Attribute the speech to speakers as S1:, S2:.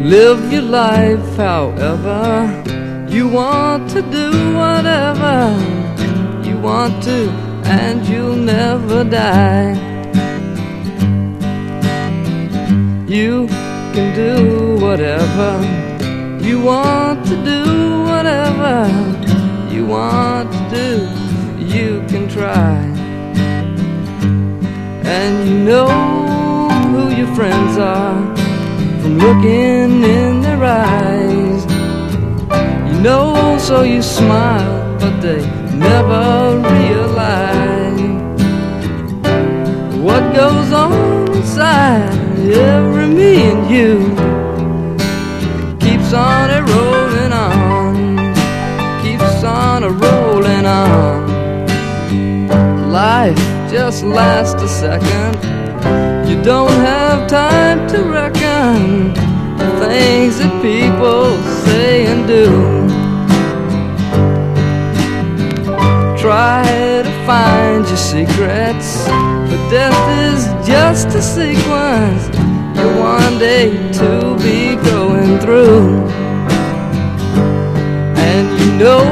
S1: Live your life however you want to, do whatever you want to, and you'll never die. You can do whatever you want to, do whatever you want to do. You can try, and you know who your friends are from looking in their eyes. You know, so you smile, but they never realize what goes on inside every me and you. Keeps on a rolling on, keeps on a rolling on. Life just lasts a second. You don't have time to reckon the things that people say and do. Try to find your secrets, but death is just a sequence you're one day to be going through. And you know